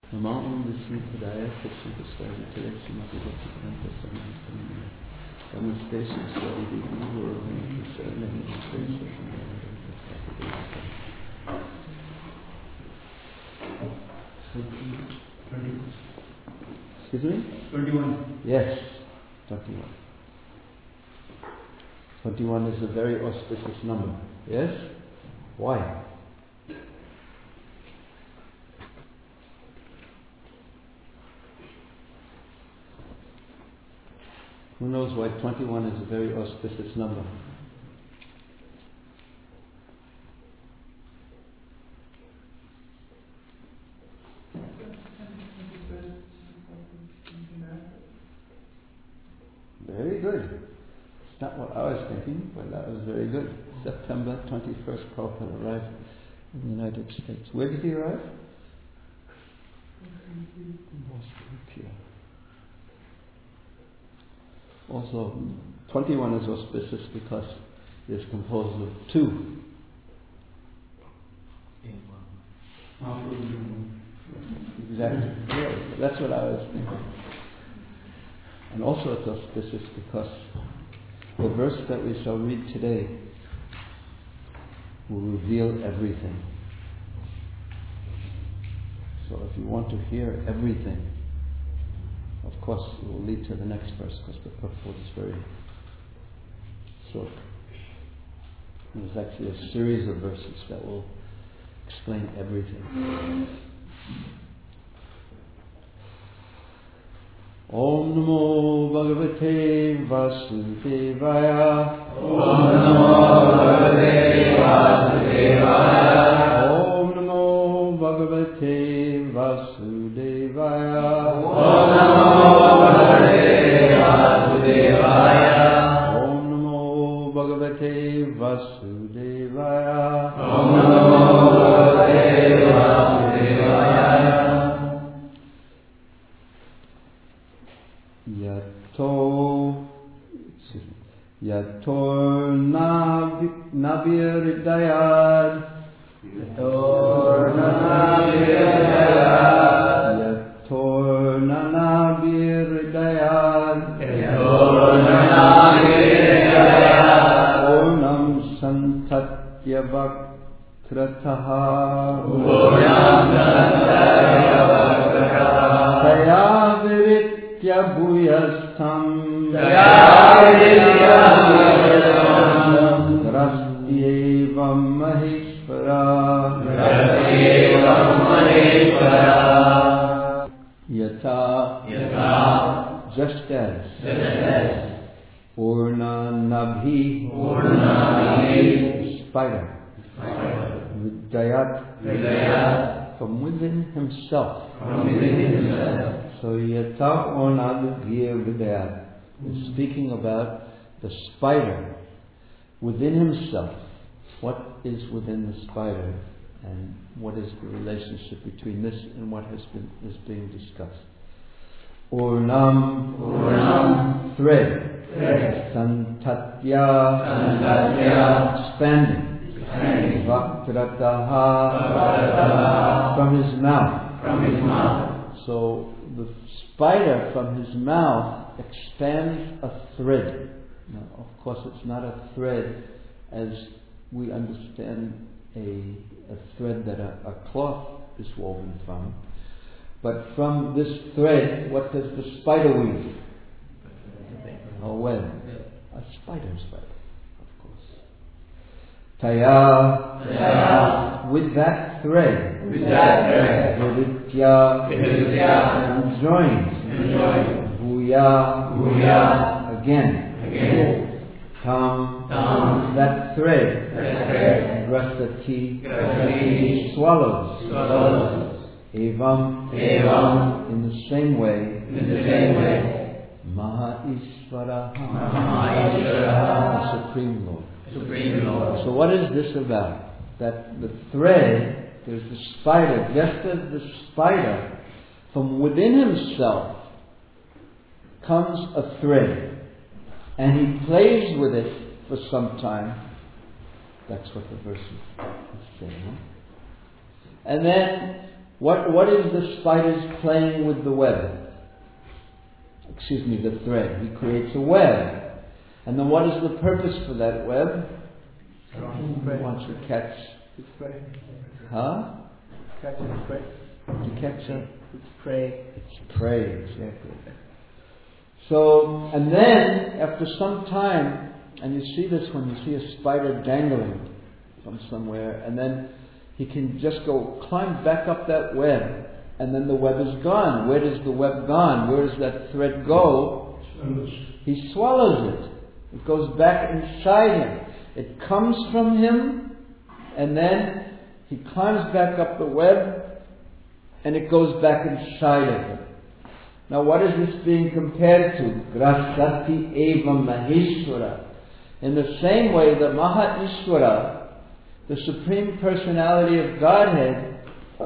Namo Vishnu Padaya Krishna Prasthaya Telekshi Madhivati Kranta Samantana Namaste Swari Devi Guru Krishna Namaste Excuse me? 21. Yes, 21. 21 is a very auspicious number. Yes? Why? Who knows why 21 is a very auspicious number? Very good. It's not what I was thinking, but that was very good. September 21st, Prabhupada arrived in the United States. Where did he arrive? Here. Also, 21 is auspicious because it is composed of 2. Exactly. Yeah, that's what I was thinking. And also it's auspicious because the verse that we shall read today will reveal everything. So if you want to hear everything, of course it will lead to the next verse because the purport is very short. There's actually a series of verses that will explain everything. Om Namo Bhagavate Vasudevaya. Om Namo Bhagavate Vasudevaya. Om Namo Bhagavate Vasudevaya. Om Namo Bhagavate Vasudevaya. Om Namo Bhagavate Vasudevaya. Om Namo Bhagavate Vasudevaya. Yator Naviridayad. Yator Naviridayad. Yator Naviridayad. Yator Naviridayad. Ornam Santatya Vakrataha. Ornam Santatya Vakrataha. Taya Viritya Bhuyastham. Grastyevam Maheshvara. Yata. Just as. Urna Nabhi. Spider. Vidayat. From within himself. So Yata Urna Nabhi Vidayat is speaking about the spider within himself. What is within the spider, and what is the relationship between this and what is being discussed? Urnam. Thread. Santatya. Expanding. Vakrataha. From his mouth. So the spider from his mouth expands a thread. Now, of course, it's not a thread as we understand a thread that a cloth is woven from. But from this thread, what does the spider weave? A web. A spider's web, of course. Taya. With that thread. Viditya. Enjoined. Bhuya. Again. Tam. That thread. Grasati. Swallows. Evam. In the same way. Mahaishvara. The Supreme Lord. So what is this about? That the thread, there's the spider, just as the spider, from within himself comes a thread, and he plays with it for some time. That's what the verse is saying. And then What is the spider's playing with the web? Excuse me, the thread. He creates a web. And then what is the purpose for that web? He wants to catch... It's prey. Huh? Catch its prey. To catch a... It's prey. It's prey, exactly. So, and then, after some time, and you see this when you see a spider dangling from somewhere, and then he can just go climb back up that web, and then the web is gone. Where does the web gone? Where does that thread go? He swallows it. It goes back inside him. It comes from him, and then he climbs back up the web, and it goes back inside of him. Now what is this being compared to? Grasati eva Maheshwara. In the same way, the Maha Ishvara, the Supreme Personality of Godhead,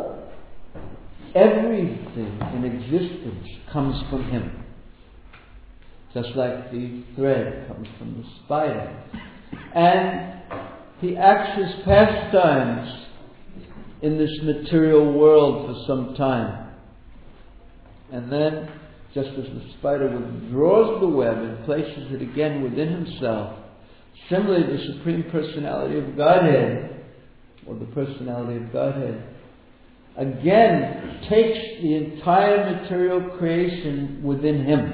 everything in existence comes from Him. Just like the thread comes from the spider. And He acts His pastimes in this material world for some time. And then, just as the spider withdraws the web and places it again within himself, similarly the Supreme Personality of Godhead, or the Personality of Godhead, again takes the entire material creation within Him.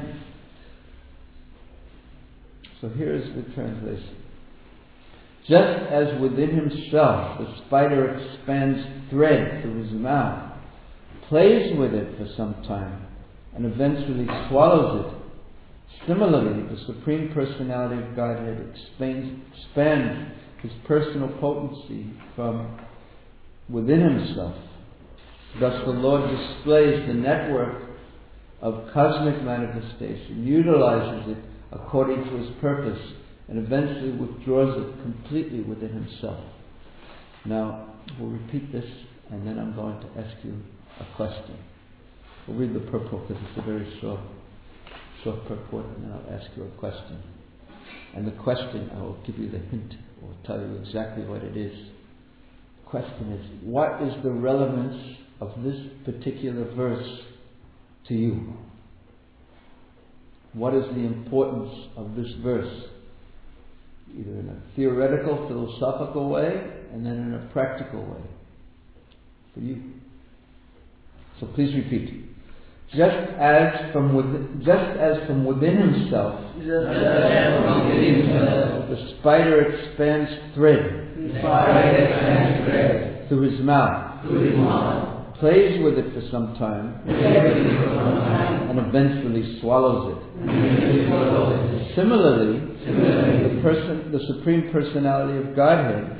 So here is the translation. Just as within himself the spider expands thread through his mouth, plays with it for some time, and eventually swallows it, similarly the Supreme Personality of Godhead expands His personal potency from within Himself. Thus the Lord displays the network of cosmic manifestation, utilizes it according to His purpose, and eventually withdraws it completely within Himself. Now, we'll repeat this, and then I'm going to ask you a question. We'll read the purport because it's a very short purport, and then I'll ask you a question. And the question, I will give you the hint, or tell you exactly what it is. The question is, what is the relevance of this particular verse to you? What is the importance of this verse? Either in a theoretical, philosophical way, and then in a practical way. For you. So please repeat. Just as from within himself, the spider expands thread through his mouth, plays with it for some time, and eventually swallows it. Similarly, the Supreme Personality of Godhead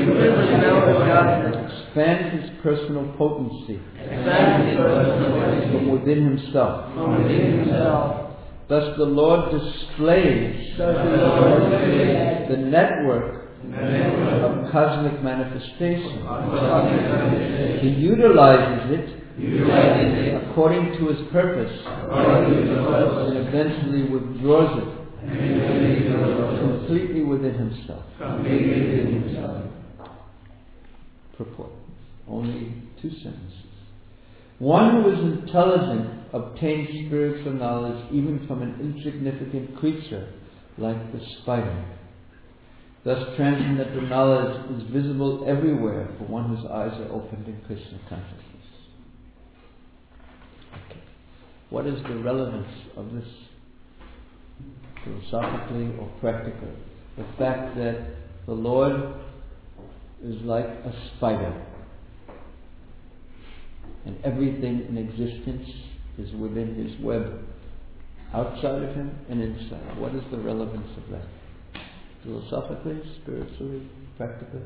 expands His personal potency from within Himself. Thus the Lord displays the network of cosmic manifestation. He utilizes it according to His purpose, and eventually withdraws it completely within Himself. Purport. Only 2 sentences. One who is intelligent obtains spiritual knowledge even from an insignificant creature like the spider. Thus transcendental knowledge is visible everywhere for one whose eyes are opened in Krishna consciousness. Okay. What is the relevance of this, philosophically or practically? The fact that the Lord is like a spider, and everything in existence is within His web, outside of Him and inside. What is the relevance of that? Philosophically, spiritually, practically?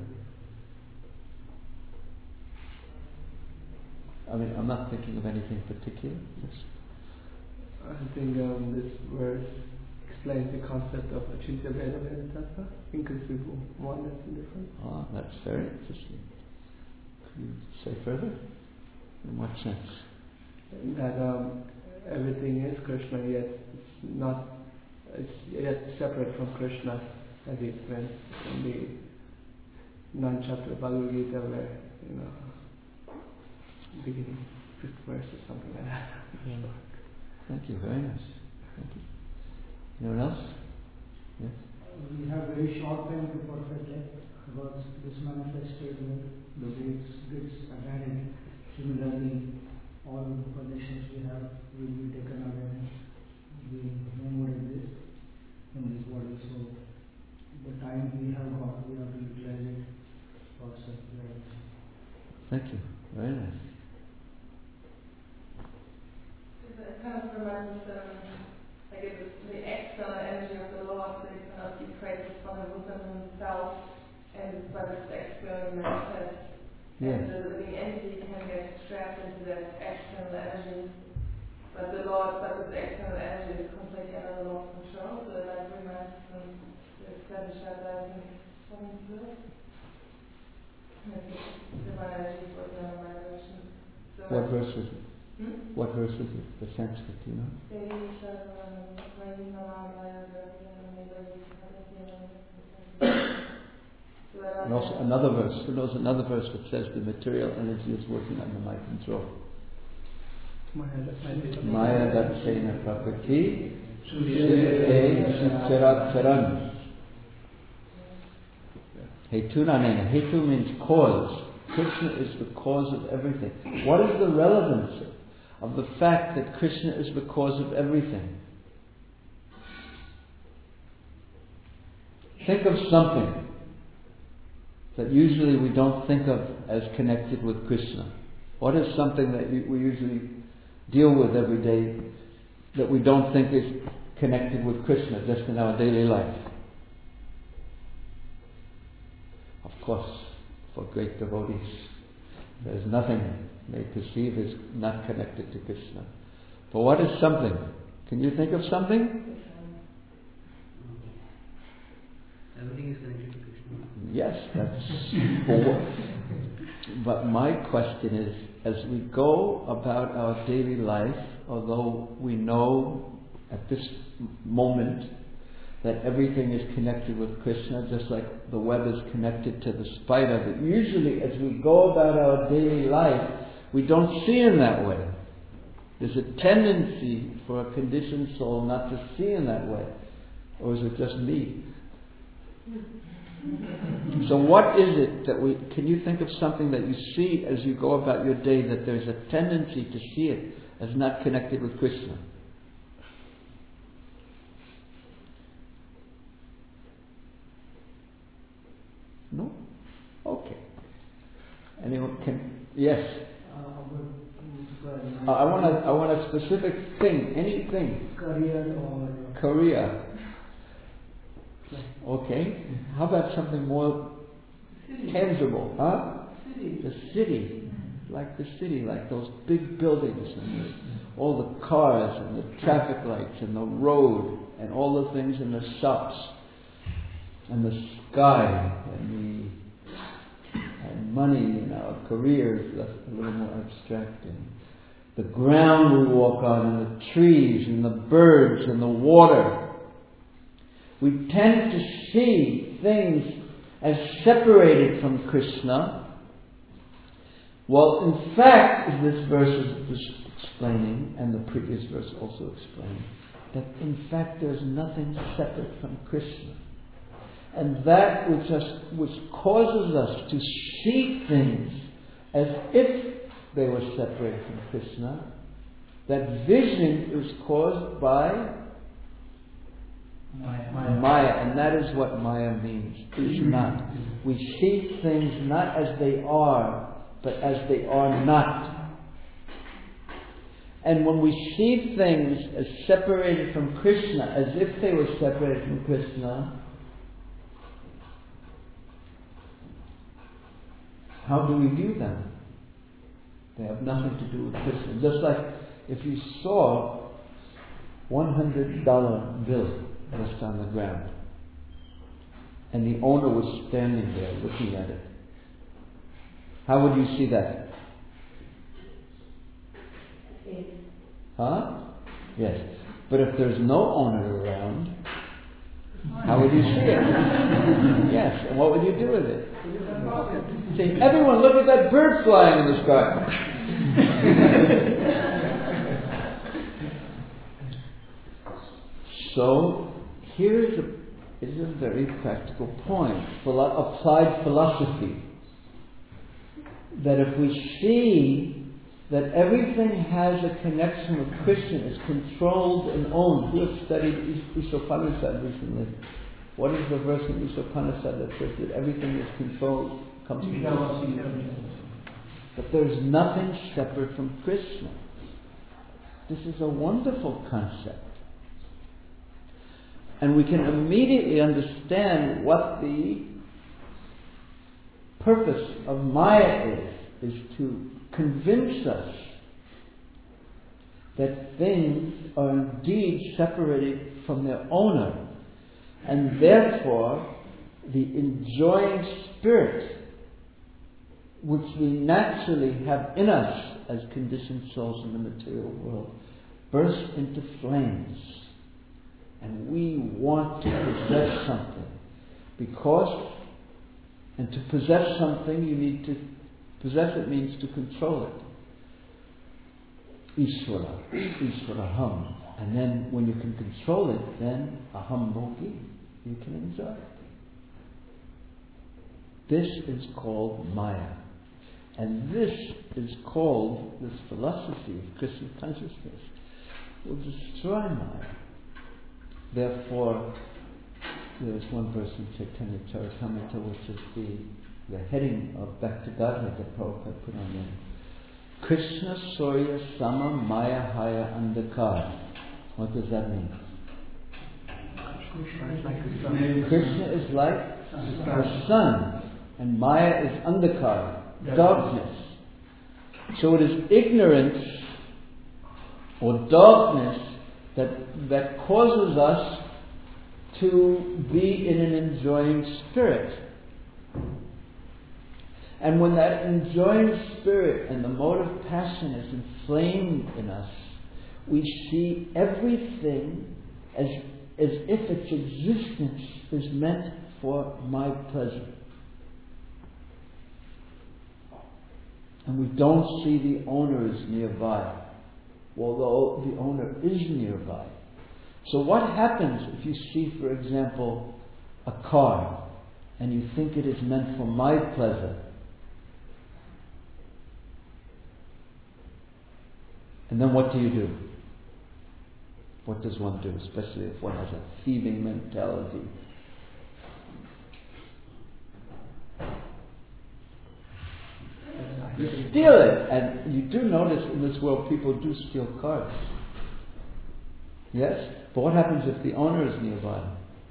I mean, I'm not thinking of anything particular. Yes. I think this verse explains the concept of Achintya Bheda Tattva, inconceivable oneness and difference. Ah, that's very interesting. Could you say further? In what sense? That everything is Krishna, yet it's yet separate from Krishna, as he explains in the 9th chapter of Bhagavad Gita, where beginning, 5th verse or something like that. Yeah. Thank you, very nice. Thank you. Anyone else? Yes? We have very short time to perfect it because this manifested with the goods added. Similarly, all possessions we have will be taken away. We no more exist in this body. So the time we have got, we have to utilize it for self-reliance. Thank you. Very nice. It kind of reminds like it's the external energy of the Lord, so you cannot be praised from within himself, but it's externally manifest. Yes. And the living entity can get trapped into that external energy. But this external energy is completely under the Lord's control, so that reminds them the 7 chapter, I think, 7 verse. Divine energy is working on my version. So What verse is it? What verse is it? The Sanskrit, do you know? And also another verse. Who knows another verse that says the material energy is working under my control? Maya Datsena Prakriti Chirat Charan. Hetunanena. Hetu means cause. Krishna is the cause of everything. What is the relevance of the fact that Krishna is the cause of everything? Think of something that usually we don't think of as connected with Krishna. What is something that we usually deal with every day that we don't think is connected with Krishna just in our daily life? Of course, for great devotees, there is nothing they perceive is not connected to Krishna. But what is something? Can you think of something? Everything is connected to Krishna. Yes, that's but my question is, as we go about our daily life, although we know at this moment that everything is connected with Krishna, just like the web is connected to the spider, but usually as we go about our daily life, we don't see in that way. There's a tendency for a conditioned soul not to see in that way. Or is it just me? So what is it that can you think of something that you see as you go about your day that there's a tendency to see it as not connected with Krishna? No? Okay. Anyone can? Yes. I want a specific thing, anything. Career. Okay. How about something more tangible? Huh? The city. Like the city, like those big buildings and all the cars and the traffic lights and the road and all the things in the shops and the sky and money and our careers, that's a little more abstract. And the ground we walk on and the trees and the birds and the water. We tend to see things as separated from Krishna. Well, in fact, as this verse is explaining, and the previous verse also explained, that in fact there's nothing separate from Krishna. And that which causes us to see things as if they were separated from Krishna, that vision is caused by Maya, and that is what Maya means. Is not. We see things not as they are, but as they are not. And when we see things as separated from Krishna, as if they were separated from Krishna, how do we view them? They have nothing to do with Krishna. Just like if you saw $100 bill just on the ground, and the owner was standing there looking at it, how would you see that? Huh? Yes. But if there's no owner around, how would you see it? Yes. And what would you do with it? Say, everyone, look at that bird flying in the sky. So here is a very practical point, applied philosophy. That if we see that everything has a connection with Krishna, is controlled and owned. Who has studied Upanishad recently? What is the verse in Upanishad that says that everything is controlled, comes from Krishna? But there's nothing separate from Krishna. This is a wonderful concept. And we can immediately understand what the purpose of Maya is to convince us that things are indeed separated from their owner, and therefore the enjoying spirit which we naturally have in us as conditioned souls in the material world bursts into flames, and we want to possess something. And to possess something, you need to possess it means to control it. Ishwaraham. And then when you can control it, then aham bhogi, you can enjoy it. This is called Maya. And this philosophy of Krishna consciousness will destroy Maya. Therefore, there is one verse in Chaitanya Charitamrita which is the heading of Back to Godhead that Prabhupada put on there. Krishna Surya Sama Maya Haya Andhakar. What does that mean? Krishna is like the sun, and Maya is Andhakar, darkness. So it is ignorance or darkness that causes us to be in an enjoying spirit. And when that enjoying spirit and the mode of passion is inflamed in us, we see everything as if its existence is meant for my pleasure. And we don't see the owner as nearby, although the owner is nearby. So what happens if you see, for example, a car and you think it is meant for my pleasure? And then what do? What does one do, especially if one has a thieving mentality? You steal it. And you do notice in this world people do steal cars. Yes? But what happens if the owner is nearby?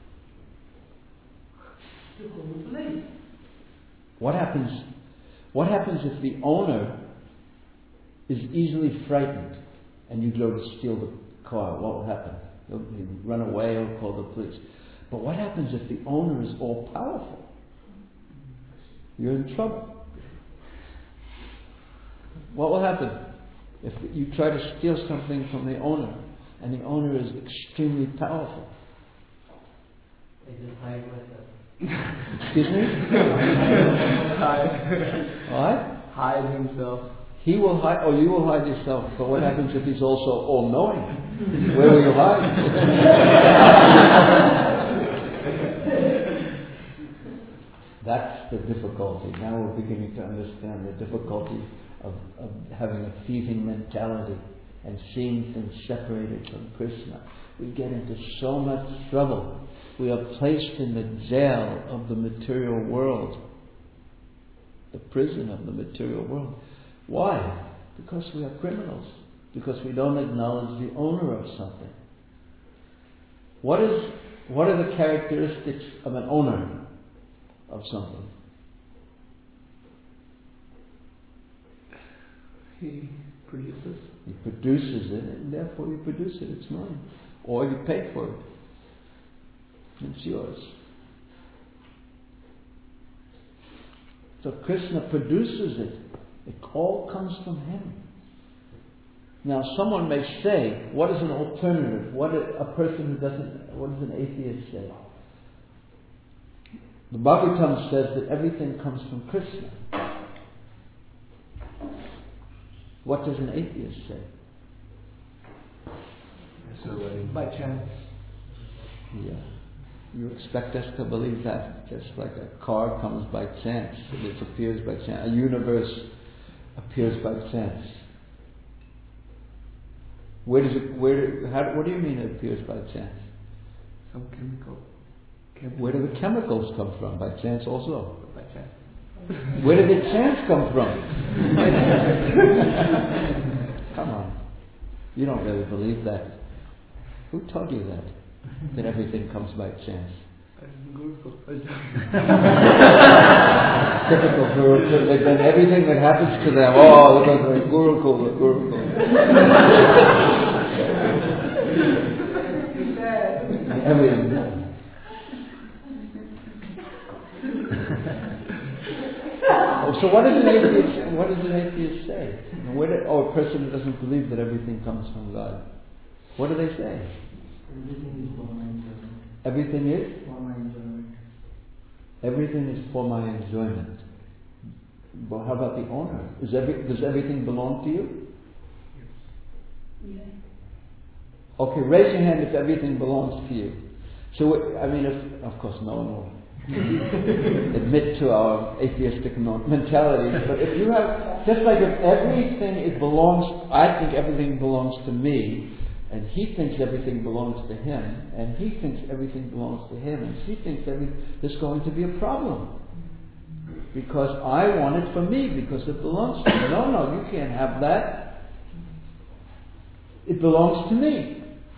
What happens if the owner is easily frightened and you go to steal the car? What will happen? He'll run away or call the police. But what happens if the owner is all powerful? You're in trouble. What will happen if you try to steal something from the owner and the owner is extremely powerful? I just hide myself. Excuse me? What? Hide himself. He will hide, or you will hide yourself. But what happens if he's also all-knowing? Where will you hide? That's the difficulty. Now we're beginning to understand the difficulty of having a thieving mentality and seeing things separated from Krishna. We get into so much trouble. We are placed in the jail of the material world, the prison of the material world. Why? Because we are criminals. Because we don't acknowledge the owner of something. What are the characteristics of an owner of something? He produces. He produces it, and therefore you produce it. It's mine. Or you pay for it. It's yours. So Krishna produces it. It all comes from him. Now someone may say, what is an alternative? What does an atheist say? The Bhagavatam says that everything comes from Krishna. What does an atheist say? By chance. Yeah. You expect us to believe that just like a car comes by chance, it appears by chance, a universe appears by chance. What do you mean it appears by chance? Some chemical. Where do the chemicals come from? By chance also. By chance. Where did the chance come from? Come on. You don't really believe that. Who told you that? That everything comes by chance? Typical Gurukul. Then everything that happens to them, look at the Gurukul. Everything. So what does an atheist say? A person who doesn't believe that everything comes from God. What do they say? Everything is for my enjoyment. Everything is? For my enjoyment. Everything is for my enjoyment. But how about the owner? Does everything belong to you? Yes. Okay, raise your hand if everything belongs to you. So, of course no one will admit to our atheistic mentality, but if you have, just like if everything belongs, I think everything belongs to me, and he thinks everything belongs to him, and he thinks everything belongs to him, and she thinks there's going to be a problem. Because I want it for me, because it belongs to me. No, you can't have that. It belongs to me.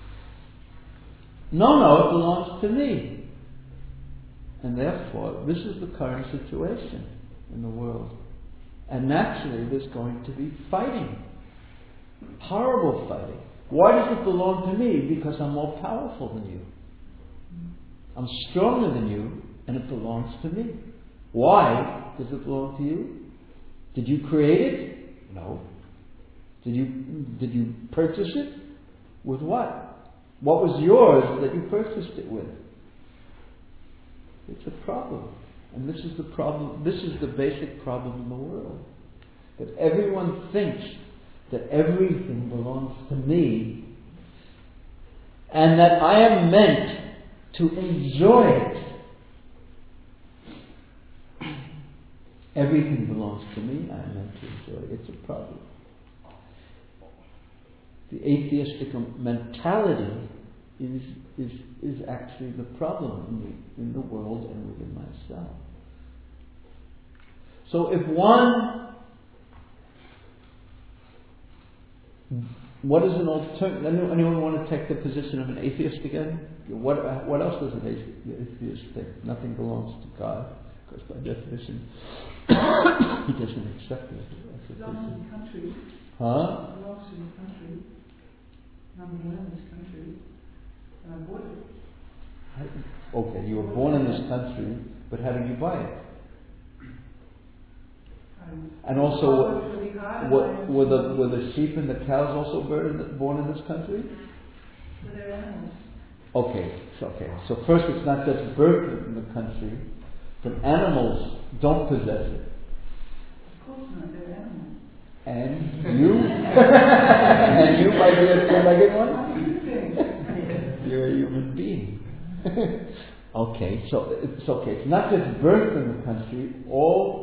No, it belongs to me. And therefore, this is the current situation in the world. And naturally, there's going to be fighting. Horrible fighting. Why does it belong to me? Because I'm more powerful than you. I'm stronger than you, and it belongs to me. Why does it belong to you? Did you create it? No. Did you purchase it? With what? What was yours that you purchased it with? It's a problem. And this is the problem. This is the basic problem in the world. That everyone thinks that everything belongs to me, and that I am meant to enjoy it. Everything belongs to me, I am meant to enjoy it. It's a problem. The atheistic mentality is actually the problem in the world and within myself. So if what is an alternative? Anyone want to take the position of an atheist again? What else does an atheist think? Nothing belongs to God, because by definition he doesn't accept it. It belongs to the country. Huh? It belongs to the country. I'm born in this country, and I bought it. Okay, you were born in this country, but how did you buy it? And also, were the sheep and the cows also born in this country? So they're animals. Okay. So first, it's not just birth in the country, but animals don't possess it. Of course not, they're animals. And you? And you might be a two-legged one? You're a human being. Okay, so it's okay. It's not just birth in the country. All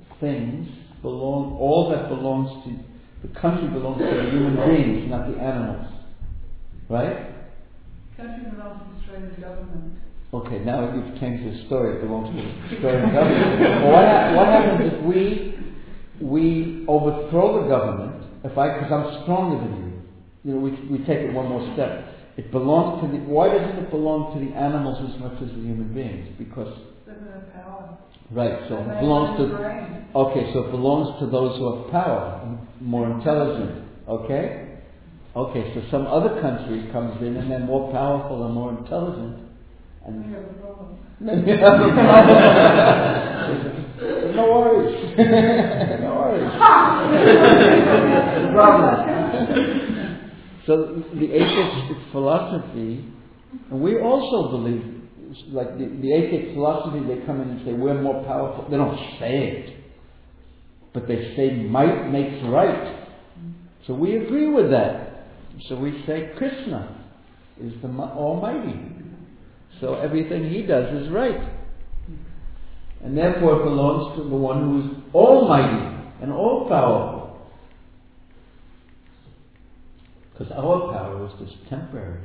that belongs to the country belongs to the human beings, not the animals. Right? The country belongs to the Australian government. Okay, now you've changed the story. It belongs to the Australian government. Well, what happens if we overthrow the government? Because I'm stronger than you. We take it one more step. It belongs to why doesn't it belong to the animals as much as the human beings? Because they have power. Right, so it belongs to. Okay, so it belongs to those who have power and more intelligent. Okay, so some other country comes in and they're more powerful and more intelligent, and we have a problem. Then we have a problem. No worries. No worries. No problem. So the atheistic philosophy, and we also believe, like the atheist philosophy, they come in and say we're more powerful. They don't say it, but they say might makes right. So we agree with that. So we say Krishna is the Almighty. So everything he does is right. And therefore it belongs to the one who is almighty and all-powerful. Because our power is just temporary.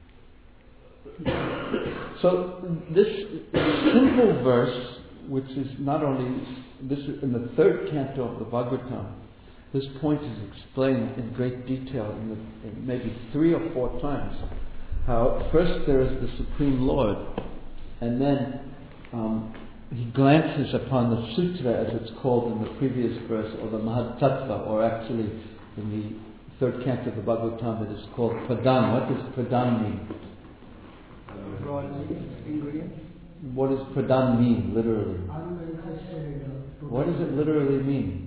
So this simple verse, which is not only, this is in the third canto of the Bhagavatam, this point is explained in great detail in maybe 3 or 4 times. How first there is the Supreme Lord, and then he glances upon the sutra, as it's called in the previous verse, or the Mahatattva, or actually in the third canto of the Bhagavatam it is called Pradhan. What does Pradhan mean? Raw ingredients. What does Pradhan mean, literally? What does it literally mean?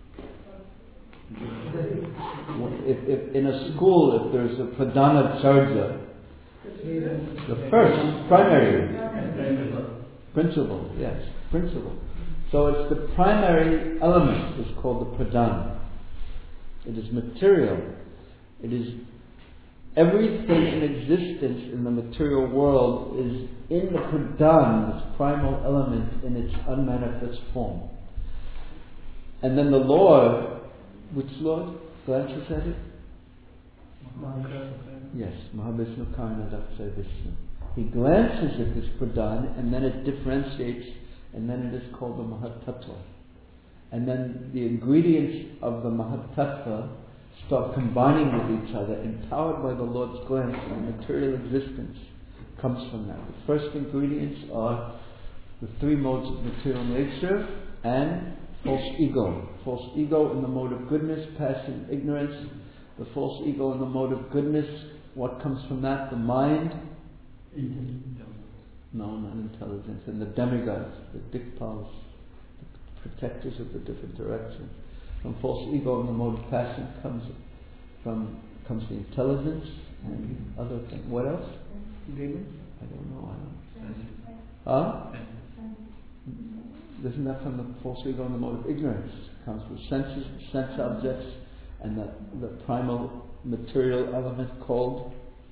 If in a school, if there's a Pradhana Charja, the first, primary, principal, yes, principal. So it's the primary element is called the Pradhan. It is material. It is everything in existence in the material world is in the Pradhan, this primal element in its unmanifest form. And then the Lord, which Lord? Glances at it? Yes, Mahavishnu Karna Daksha Vishnu. He glances at this Pradhan, and then it differentiates, and then it is called the Mahatattva. And then the ingredients of the Mahatattva start combining with each other, empowered by the Lord's glance, and material existence comes from that. The first ingredients are the 3 modes of material nature and false ego. False ego in the mode of goodness, passing ignorance. The false ego in the mode of goodness, what comes from that? The mind? No, not intelligence. And the demigods, the Dikpals, the protectors of the different directions. From false ego in the mode of passion comes the intelligence and other things. What else? Demons? I don't know. Huh? Isn't that from the false ego in the mode of ignorance? It comes from senses, sense objects, and the primal material element called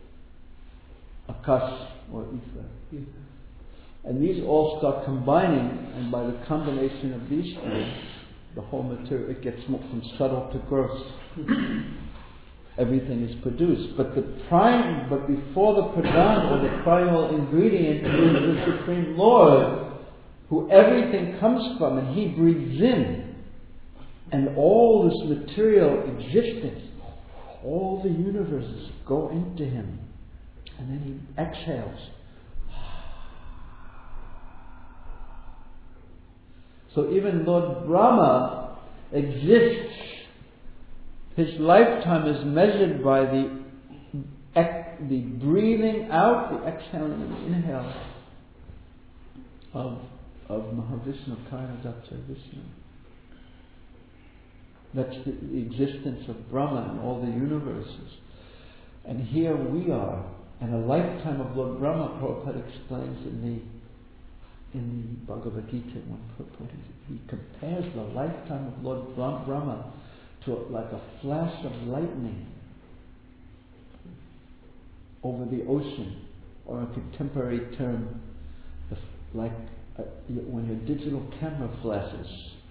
akash or ether. And these all start combining, and by the combination of these 3, the whole material, it gets from subtle to gross. Everything is produced. But before the Pradhan, or the primal ingredient, is the Supreme Lord, who everything comes from, and he breathes in. And all this material existence, all the universes go into him. And then he exhales. So even Lord Brahma exists. His lifetime is measured by the breathing out, the exhaling and inhale of Mahavishnu Karna Daksha Vishnu. That's the existence of Brahma and all the universes. And here we are, and a lifetime of Lord Brahma, Prabhupada explains in the Bhagavad Gita, one purport, he compares the lifetime of Lord Brahma to like a flash of lightning over the ocean, or a contemporary term, when your digital camera flashes.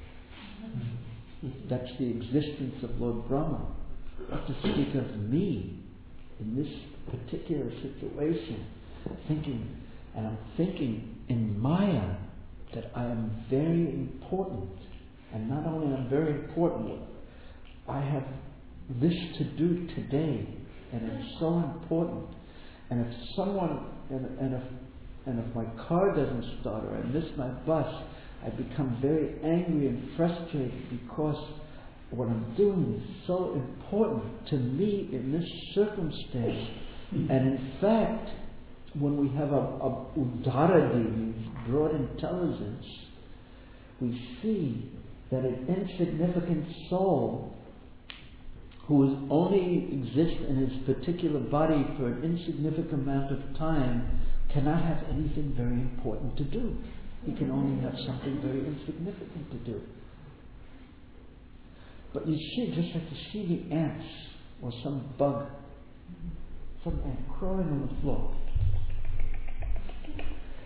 That's the existence of Lord Brahma. Not to speak of me in this particular situation, I'm thinking in Maya that I am very important. And not only I'm very important, I have this to do today, and it's so important. And if someone, and if my car doesn't start, or I miss my bus, I become very angry and frustrated because what I'm doing is so important to me in this circumstance. And in fact, when we have a udaradi, broad intelligence, we see that an insignificant soul who only exists in his particular body for an insignificant amount of time cannot have anything very important to do. He can only have something very insignificant to do. But you see, just like you see the ants or some bug, some ant crawling on the floor.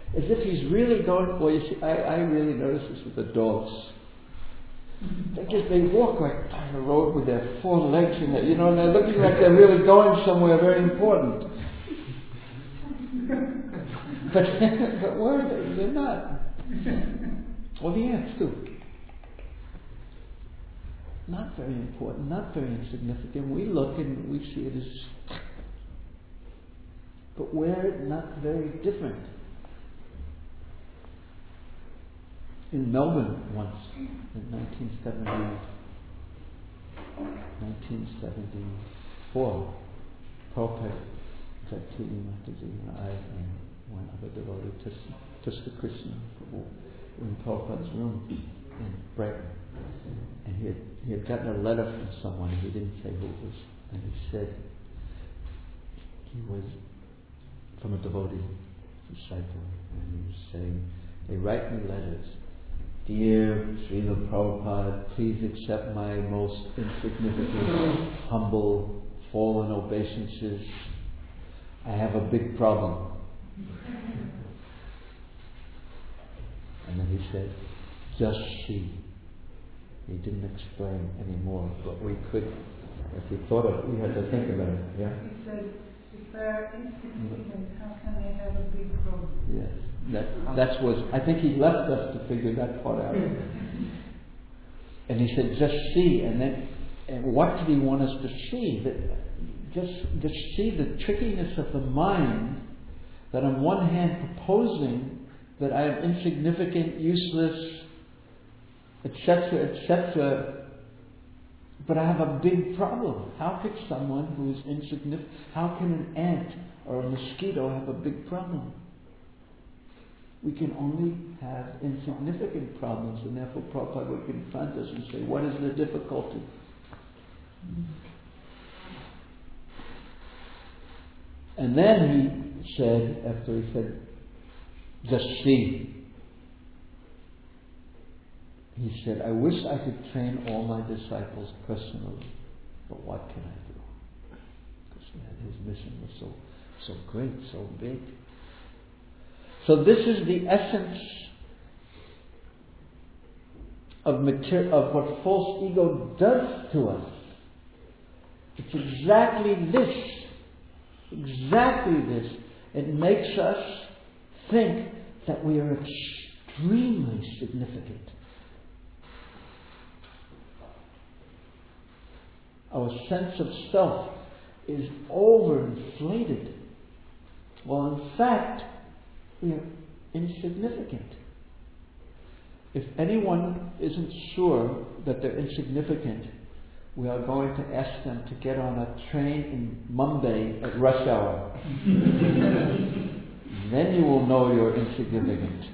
as if he's really going. Well, you see, I really notice this with the dogs. They walk like down the road with their 4 legs and and they're looking like they're really going somewhere very important. But where are they? They're not. Well, the ants too. Not very important, not very insignificant. We look and we see it as, but we're not very different. In Melbourne once, in 1974, Prabhupada got T.E. Mataji and I and one other devotee, Tuska Krishna, in Prabhupada's room in Brighton. And he had gotten a letter from someone, he didn't say who it was, and he said he was from a devotee, disciple, and he was saying, they write me letters. Dear Srila Prabhupada, please accept my most insignificant, humble, fallen obeisances. I have a big problem. And then he said, just see. He didn't explain any more, but we could, if we thought of it, we had to think about it. Yeah? He said, if they're insignificant, how can they have a big problem? Yes. That was, I think he left us to figure that part out. And he said, just see. And what did he want us to see? That just see the trickiness of the mind, that on one hand proposing that I am insignificant, useless, etc., etc., but I have a big problem. How could someone who is insignificant, how can an ant or a mosquito have a big problem? We can only have insignificant problems, and therefore Prabhupada would confront us and say, what is the difficulty? And then he said, after he said, just see, he said, I wish I could train all my disciples personally, but what can I do? Because his mission was so great, so big. So this is the essence of what false ego does to us. It's exactly this. It makes us think that we are extremely significant. Our sense of self is overinflated. Well, in fact, we are insignificant. If anyone isn't sure that they're insignificant, we are going to ask them to get on a train in Mumbai at rush hour. Then you will know you're insignificant.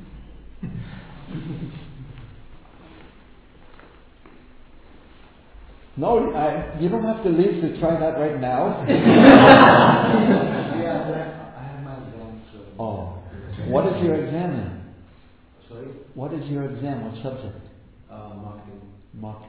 No, you don't have to leave to try that right now. I have my exam. Oh. What is your exam in? Sorry? What is your exam? What subject? Marketing.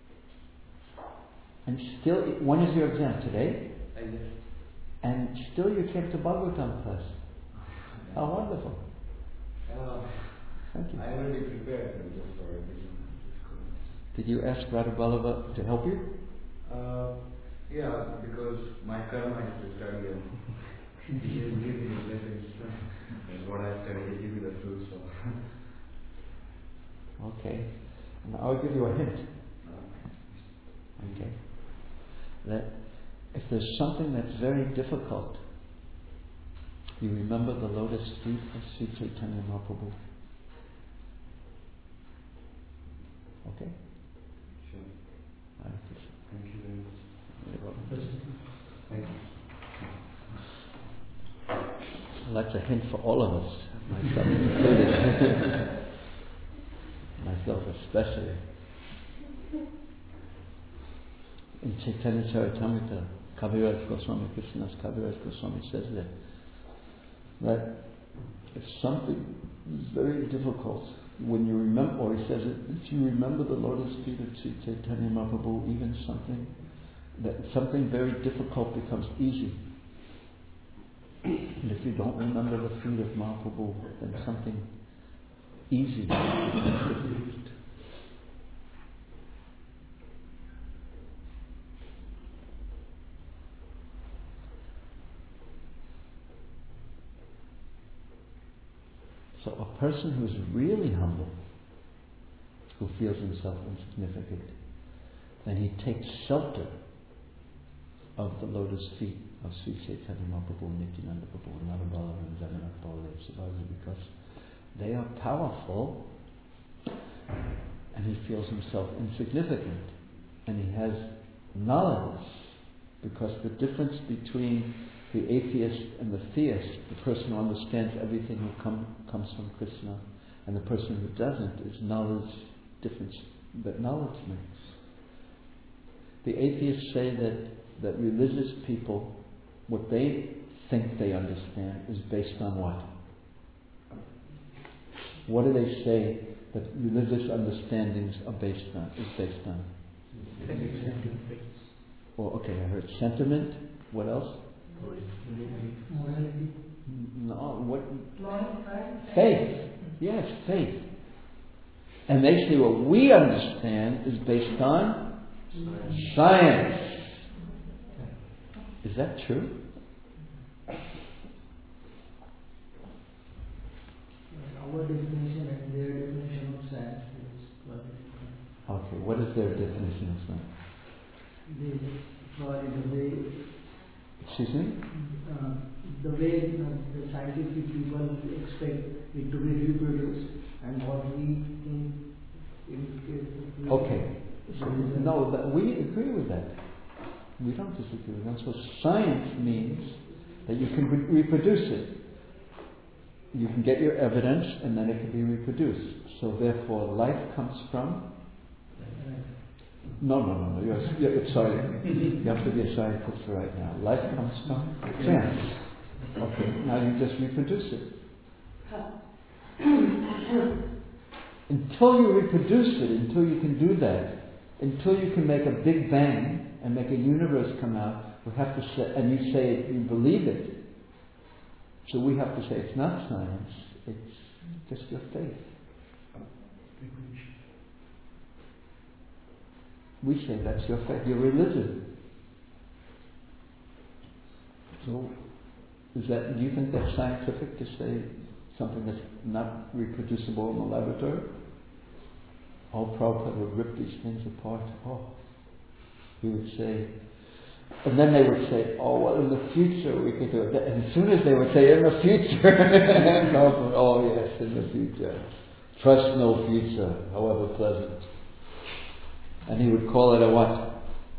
And still, when is your exam? Today? Yes. And still you came to Bhagavatam class. How wonderful. Thank you. I already prepared for it. Did you ask Radha Ballabha to help you? Yeah, because my karma is to study and he is giving me blessings. And what I study, he give me the fruits. So. Okay. And I'll give you a hint. Okay. That if there's something that's very difficult, you remember the lotus feet of Sri Chaitanya Mahaprabhu. Okay? Sure. Thank you very much. You're welcome. Thank you. Well, that's a hint for all of us, myself included. Myself especially. In Chaitanya Charitamrita, Kaviraj Goswami, Krishna's Kaviraj Goswami says that if something is very difficult, when you remember, or he says it, if you remember the lotus feet of Sri Chaitanya Mahaprabhu, even something very difficult becomes easy. And if you don't remember the feet of Mahaprabhu, then something easy becomes difficult. So a person who is really humble, who feels himself insignificant, then he takes shelter of the lotus feet of Sri Chaitanya Mahaprabhu, Nityananda Prabhu, Narabala, and Jagannath Baladev Subhadra, because they are powerful, and he feels himself insignificant, and he has knowledge, because the difference between the atheist and the theist, the person who understands everything who comes from Krishna, and the person who doesn't, is knowledge, difference that knowledge makes. The atheists say that religious people, what they think they understand is based on what? What do they say that religious understandings are based on? Is based on? Oh, okay, I heard sentiment. What else? Morality. No, what? Faith. Yes, faith. And they say what we understand is based on science. Is that true? Our definition and their definition of science is quite different. Okay, what is their definition of science? The way. Excuse me? The way the scientific people expect it to be reproduced, and what we think in case of. Okay. So, no, we agree with that. We don't disagree with that. So science means that you can reproduce it. You can get your evidence and then it can be reproduced. So therefore life comes from... No. You're sorry. You have to be a scientist right now. Life comes from chance. Okay, now you just reproduce it. Until you reproduce it, until you can do that, until you can make a big bang and make a universe come out, we have to say, and you say it, you believe it. So we have to say it's not science, it's just your faith. We say that's your faith, your religion. So, do you think that's scientific to say something that's not reproducible in the laboratory? Oh, Prabhupada would rip these things apart. Oh, he would say, and then they would say, oh, well, in the future we could do it. And as soon as they would say, in the future, oh yes, in the future. Trust no future, however pleasant. And he would call it a what?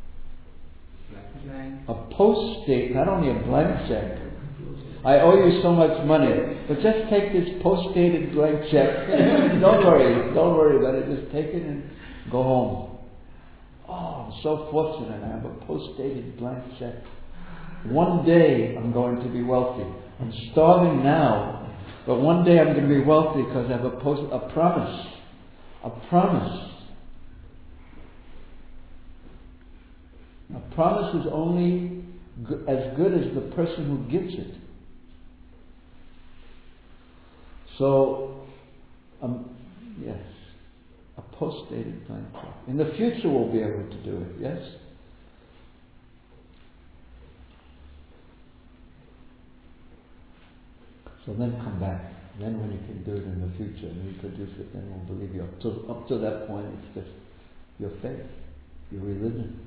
A post-date, not only a blank check. I owe you so much money, but just take this post-dated blank check. Don't worry about it. Just take it and go home. Oh, I'm so fortunate. I have a post-dated blank check. One day I'm going to be wealthy. I'm starving now, but one day I'm going to be wealthy because I have a promise. A promise. A promise is only as good as the person who gives it. So, yes, a post-dated blank check. In the future we'll be able to do it, yes? So then come back. Then when you can do it in the future and reproduce it, then we'll believe you. Up to that point, it's just your faith, your religion.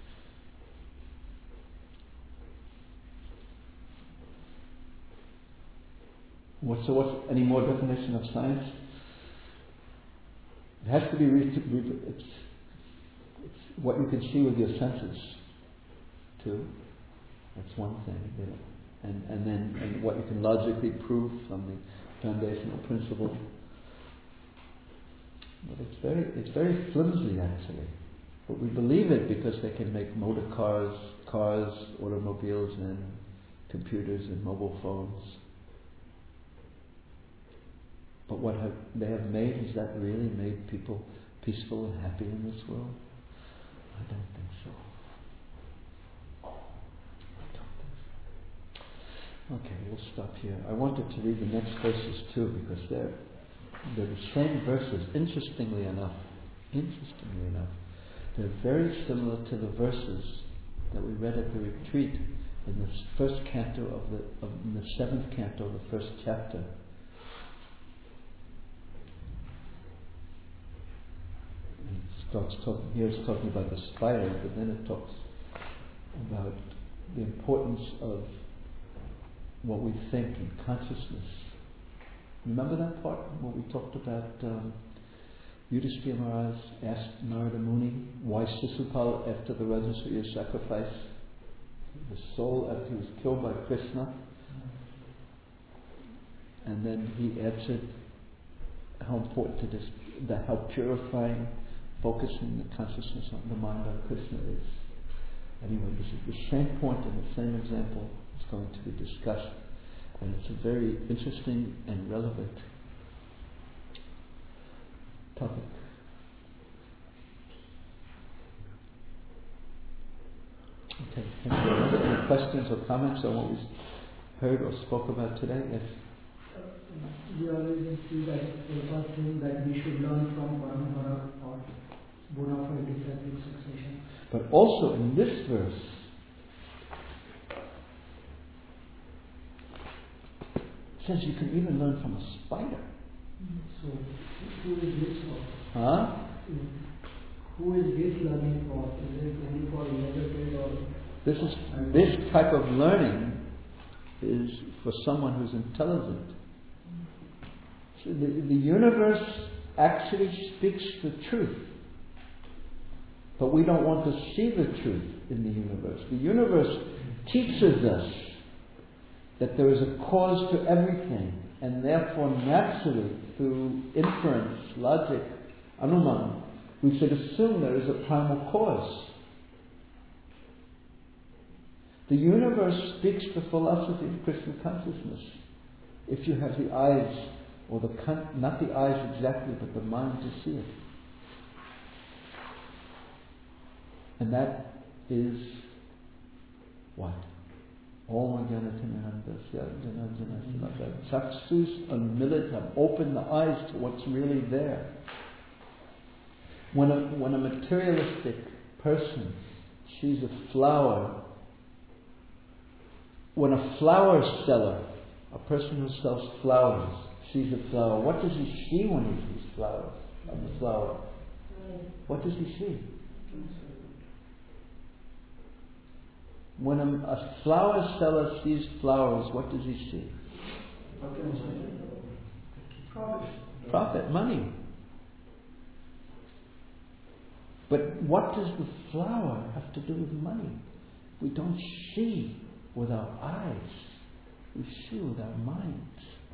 What's any more definition of science? It has to be it's what you can see with your senses, too. That's one thing. And then what you can logically prove from the foundational principle. But it's very flimsy actually. But we believe it because they can make motor cars, automobiles, and computers and mobile phones. But what they have made, has that really made people peaceful and happy in this world? I don't think so. Okay, we'll stop here. I wanted to read the next verses too because they're the same verses. Interestingly enough, they're very similar to the verses that we read at the retreat in the first canto in the seventh canto of the first chapter. It's talking about the spider, but then it talks about the importance of what we think in consciousness. Remember that part where we talked about Yudhishthira Maharaj asked Narada Muni why Sisupal, after the Rajasuya sacrifice, the soul after he was killed by Krishna, and then he answered how important it is, that how purifying focusing the consciousness on the mind on Krishna is. Anyway, this is the same point and the same example is going to be discussed, and it's a very interesting and relevant topic. Okay, thank you. Any questions or comments on what we heard or spoke about today? Yes? We always see that Prabhupada saying that we should learn from Parampara or bona fide disciplic succession. But also in this verse, it says you can even learn from a spider. So, who is this for? Huh? Who is this learning for? Is it only for illiterate or? This type of learning is for someone who's intelligent. So the universe actually speaks the truth. But we don't want to see the truth in the universe. The universe teaches us that there is a cause to everything, and therefore naturally, through inference, logic, anuman, we should assume there is a primal cause. The universe speaks the philosophy of Krishna consciousness. If you have the eyes, or not the eyes exactly, but the mind to see it. And that is what? Om Jnanatinandasya Jananjanasya Chaksus Anmilitam. Open the eyes to what's really there. When a materialistic person sees a flower, when a flower seller, a person who sells flowers, sees a flower, what does he see when he sees flowers on the flower? What does he see? When a flower seller sees flowers, what does he see? Profit, money. But what does the flower have to do with money? We don't see with our eyes. We see with our minds.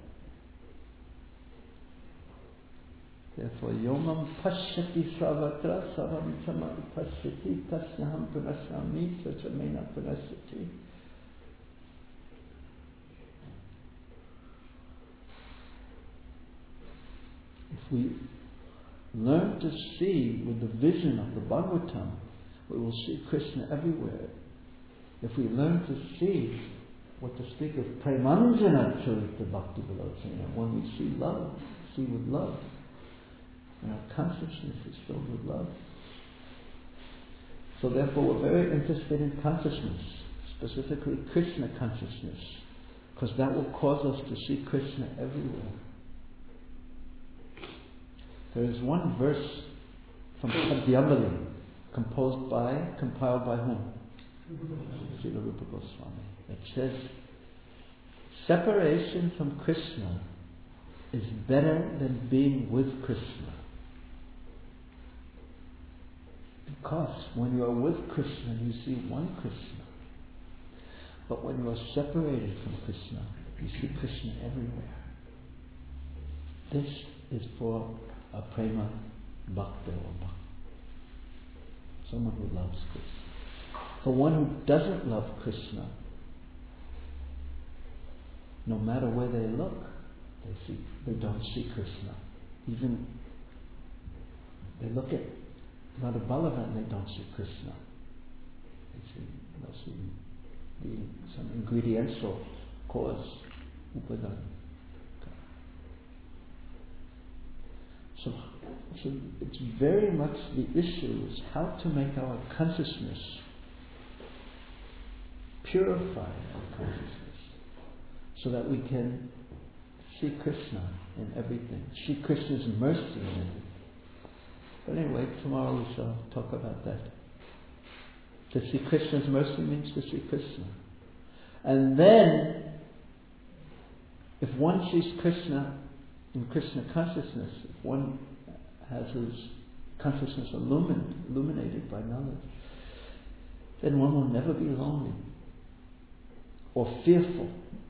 Therefore, yomam pashyati sarvatra savam samam pashyati tasnaham punasami sachamena punasyati. If we learn to see with the vision of the Bhagavatam, we will see Krishna everywhere. If we learn to see what to speak of Premanjana Charita Bhakti Vilochana, when we see love, see with love. And our consciousness is filled with love. So therefore we're very interested in consciousness, specifically Krishna consciousness, because that will cause us to see Krishna everywhere. There is one verse from Padmavali, compiled by whom? Srila Rupa Goswami. It says, separation from Krishna is better than being with Krishna. Because when you are with Krishna, you see one Krishna. But when you are separated from Krishna, you see Krishna everywhere. This is for a prema bhakta or bhakta. Someone who loves Krishna. For one who doesn't love Krishna, no matter where they look, they don't see Krishna. Even they look at Radha Balavan, they don't see Krishna. They'll see some ingredients or cause, upadana. So it's very much the issue is how to make our consciousness, purify our consciousness, so that we can see Krishna in everything, see Krishna's mercy in everything. But anyway, tomorrow we shall talk about that. To see Krishna's mercy means to see Krishna. And then, if one sees Krishna in Krishna consciousness, if one has his consciousness illuminated by knowledge, then one will never be lonely or fearful.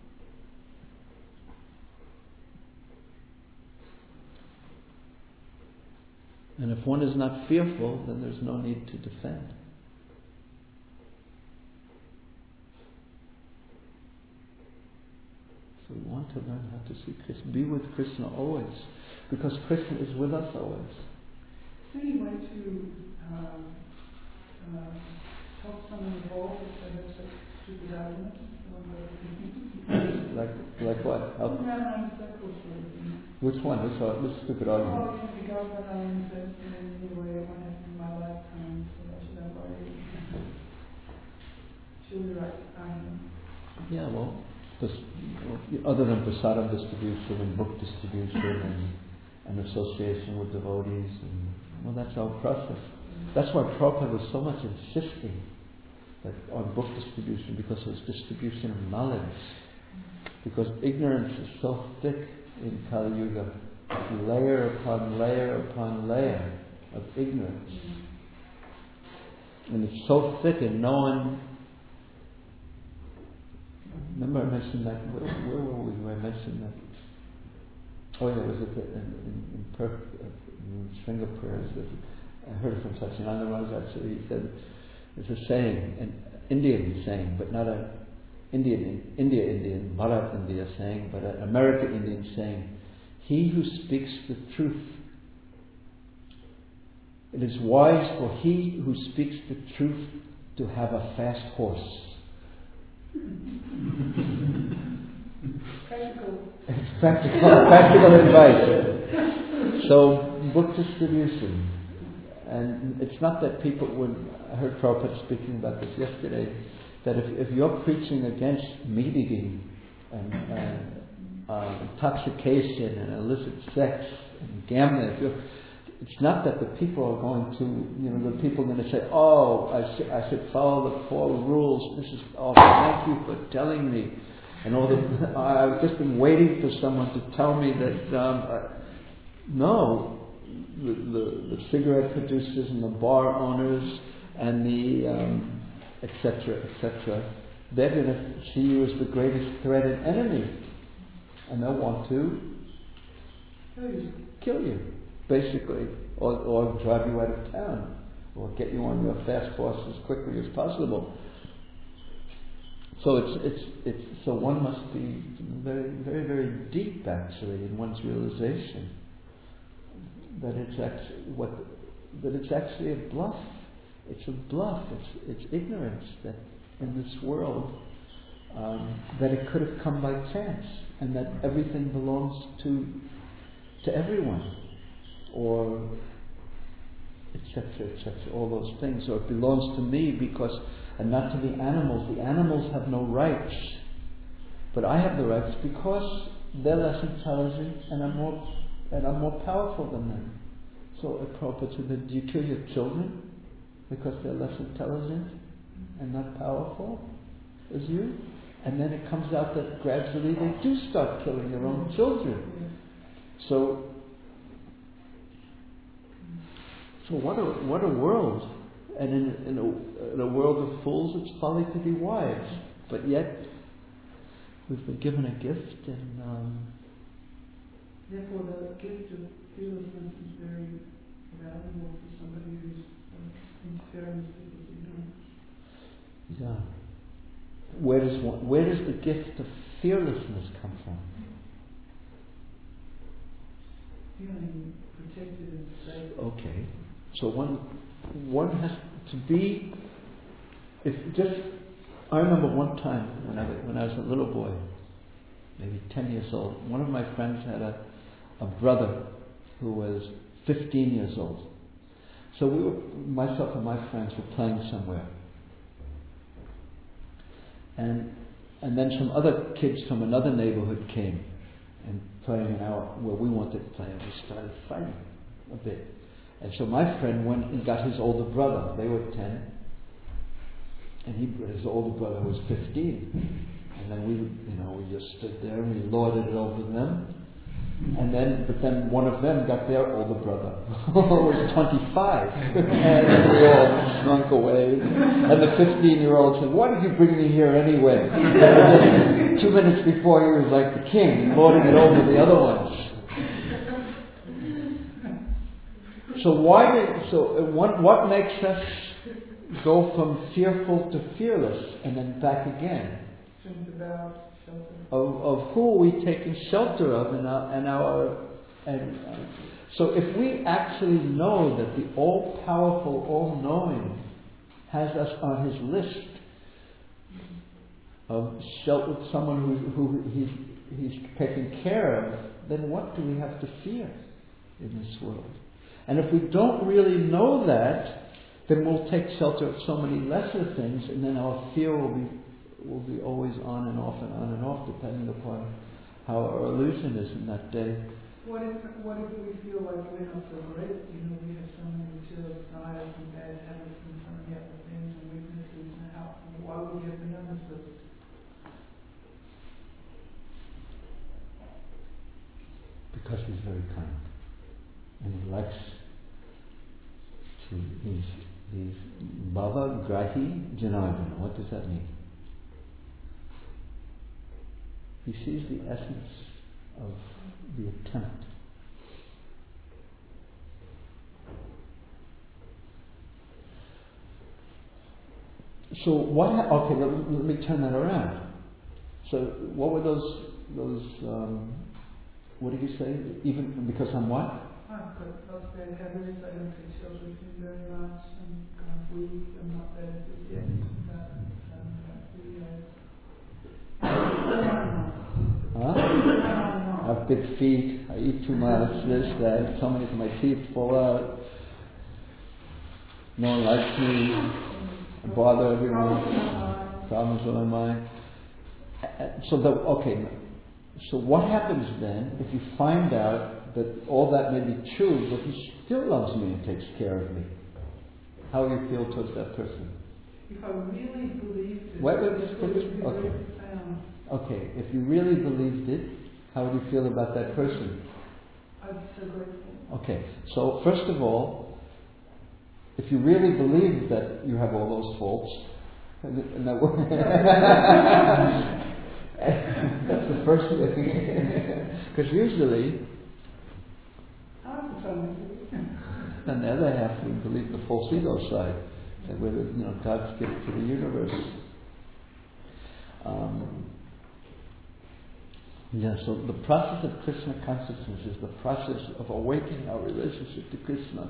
And if one is not fearful, then there's no need to defend. So we want to learn how to see Krishna, be with Krishna always, because Krishna is with us always. Is there any way to help someone evolve if they have such stupid arguments? Like what? Help? Which one? Which stupid argument? Oh, the government owns it, and anyway, it won't happen in my lifetime, so I should not worry. Surely right argument. Yeah, well, other than prasadam distribution and book distribution and association with devotees, that's our process. That's why Prabhupada was so much insisting on book distribution, because it was distribution of knowledge. Because ignorance is so thick in Kali Yuga, layer upon layer upon layer of ignorance. And it's so thick, and no one. Remember I mentioned that, where were we when I mentioned that? Oh yeah, it was in Singapore. I heard it from Satyananda Maharaj actually. He said, it's a saying, an Indian saying, but not an Indian, Bharat India saying, but an American Indian saying, he who speaks the truth, it is wise for he who speaks the truth to have a fast horse. Practical advice. So, book distribution. And it's not that people I heard Prabhupada speaking about this yesterday, that if you're preaching against meat eating and intoxication and illicit sex and gambling, it's not that the people are going to, the people are going to say, oh, I should follow the 4 rules. Thank you for telling me. And I've just been waiting for someone to tell me that, no, the cigarette producers and the bar owners and the etc., they're going to see you as the greatest threat and enemy. And they'll want to kill you. Basically, or drive you out of town, or get you on your fast horse as quickly as possible. So so one must be very, very, very deep actually in one's realization that it's actually a bluff. It's a bluff. It's ignorance that in this world that it could have come by chance, and that everything belongs to everyone. Or etc., all those things, or it belongs to me because, and not to the animals. The animals have no rights, but I have the rights because they're less intelligent and I'm more powerful than them. So Prabhupada said, do you kill your children because they're less intelligent and not powerful as you? And then it comes out that gradually they do start killing their own children. So what a world! And in a world of fools, it's folly to be wise. But yet, we've been given a gift, and therefore the gift of fearlessness is very valuable for somebody who's interfering with people's ignorance. Yeah. Where does the gift of fearlessness come from? Feeling protected and safe. Okay. So one has to be. I remember one time when I was a little boy, maybe 10 years old. One of my friends had a brother who was 15 years old. So myself and my friends were playing somewhere. And then some other kids from another neighborhood came and playing where we wanted to play, and we started fighting a bit. And so my friend went and got his older brother. They were 10, and his older brother was 15. And then we just stood there and we lorded it over them. But then one of them got their older brother, who was 25, and we all slunk away. And the 15-year-old said, "Why did you bring me here anyway?" And just 2 minutes before, he was like the king, lording it over the other ones. So what makes us go from fearful to fearless and then back again? Of who are we taking shelter of so if we actually know that the all-powerful, all-knowing has us on his list of shelter, someone who he's taking care of, then what do we have to fear in this world? And if we don't really know that, then we'll take shelter of so many lesser things, and then our fear will be always on and off and on and off, depending upon how our illusion is in that day. What if we feel like we're not so great? We have so many material desires and bad habits and so many other things and weaknesses, and why would we have been on this list? Because he's very kind. And he likes he's Bhava Grahi Janardana. What does that mean? He sees the essence of the attempt. So let me turn that around. So what were those what did you say? Even because I'm what? I've got those bad habits. I don't take shelter with you very much. I'm kind of weak. I'm not that enthusiastic about I have big feet, I eat too much, this, that, so many of my teeth fall out, no one likes me, I bother everyone, problems with my mind. So what happens then if you find out that all that may be true, but he still loves me and takes care of me? How do you feel towards that person? If I really believed it, Okay, if you really believed it, how would you feel about that person? I'd be so grateful. Okay, so first of all, if you really believe that you have all those faults, and that's the first thing. Because usually, on the other half, we believe the false ego side, that we're God's gift to the universe. So the process of Krishna consciousness is the process of awakening our relationship to Krishna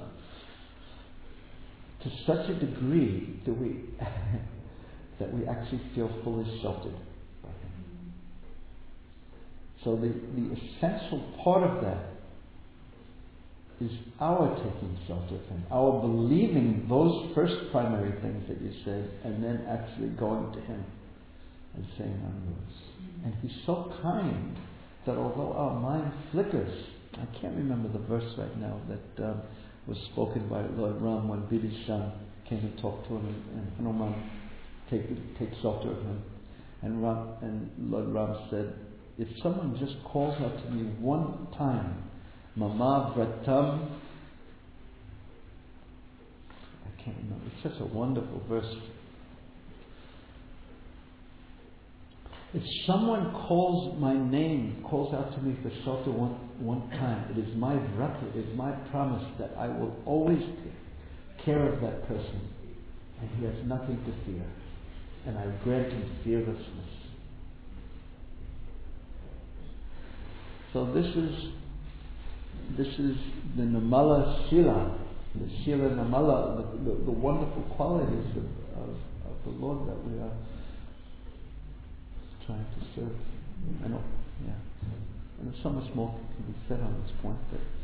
to such a degree that we actually feel fully sheltered by Him. So the essential part of that is our taking shelter of Him, our believing those first primary things that you said, and then actually going to Him and saying, "I'm yours." And He's so kind that although our mind flickers, I can't remember the verse right now that was spoken by Lord Ram when Vibhishan came and talked to him, and Hanuman take shelter of him. And Lord Ram said, if someone just calls out to me one time, Mama Vratam, I can't remember, it's such a wonderful verse. If someone calls my name, calls out to me for shelter one time, it is my vrata, it is my promise that I will always take care of that person, and he has nothing to fear, and I grant him fearlessness. So this is the Namala Shila, the Shila Namala, the wonderful qualities of the Lord that we are trying to serve. I know, yeah. And there's so much more can be said on this point.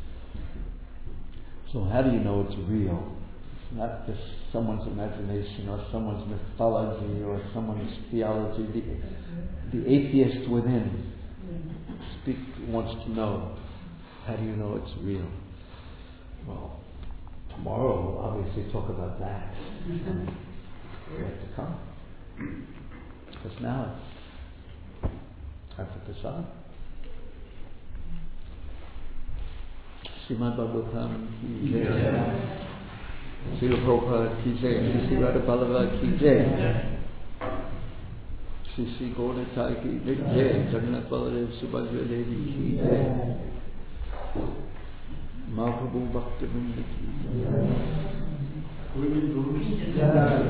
So how do you know it's real? It's not just someone's imagination or someone's mythology or someone's theology. The atheist within wants to know, how do you know it's real? Well, tomorrow we'll obviously talk about that. Yet to come. Because now it's time for Prasad. Srimad Bhagavatam ki jai. Srila Prabhupada ki jai. Sri Radha Ballabha ki jai. Sri Gaura ki jai. Jagannath Baladev Subhadra Devi ki jai. Mahaprabhu Bhaktivinoda ki jai.